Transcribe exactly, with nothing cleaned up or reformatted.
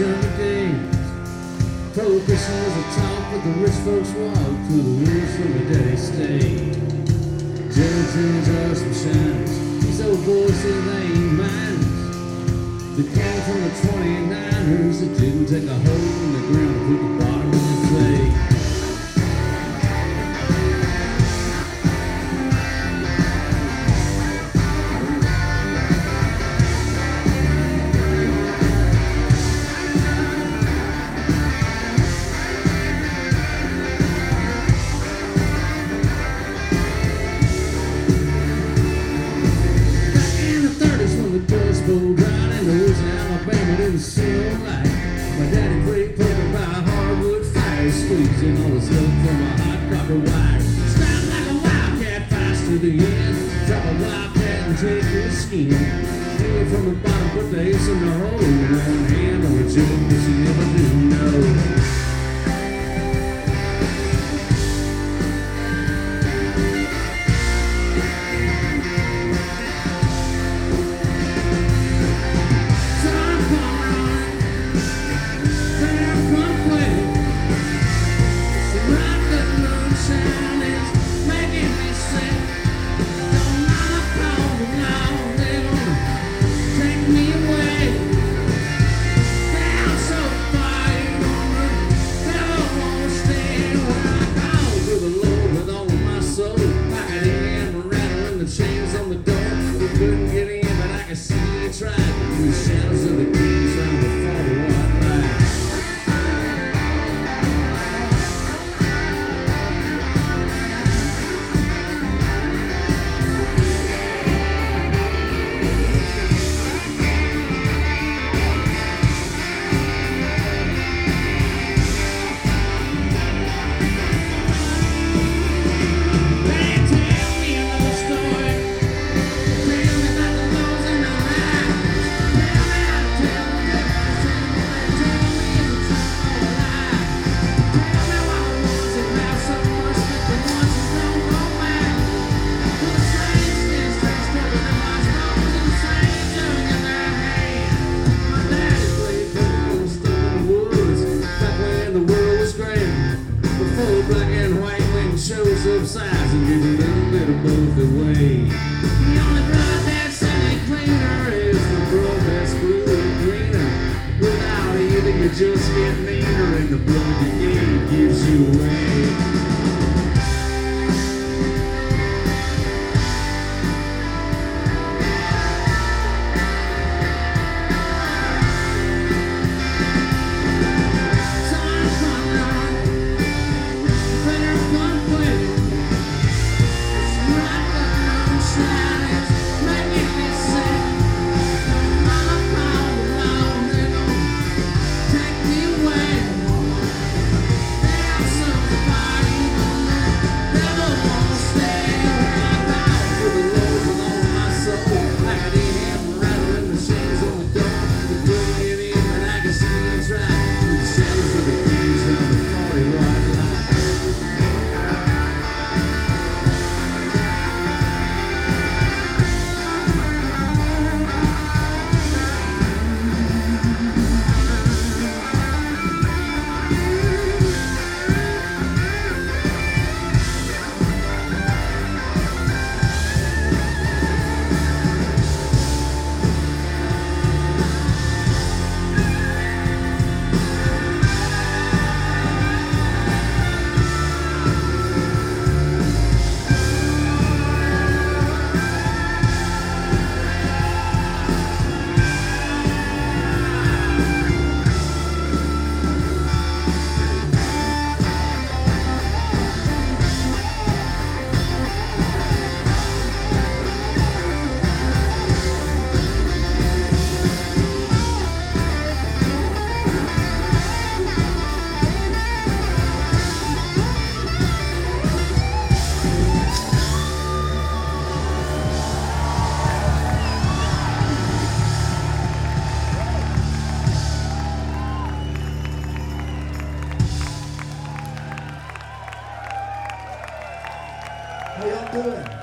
summer days. Prohibition was a talk, but the rich folks walked through the woods from a daddy state. Jerry Jones are some shiners. These old boys say they ain't miners. They came from the twenty-niners that didn't take a hole in the ground to put the bottom in their plate. Bull down in the woods in Alabama didn't see no light. My daddy played poker by a hardwood fire, squeezing all his love from a hot copper wire. Stand like a wildcat, fast to the end. Drop a wildcat and take your skin. Hang from the bottom, put the ace in the hole. One hand on a joke that you never do know. Chains on the door, we couldn't get in, but I could see you tried. Through the shadows of the keys on the forty watt light. Black and white when shows up size and give a little bit of both away. The only blood that's any cleaner is the blood that's blue and greener. Without either you just get meaner, and the blood you gave gives you away. How y'all doing?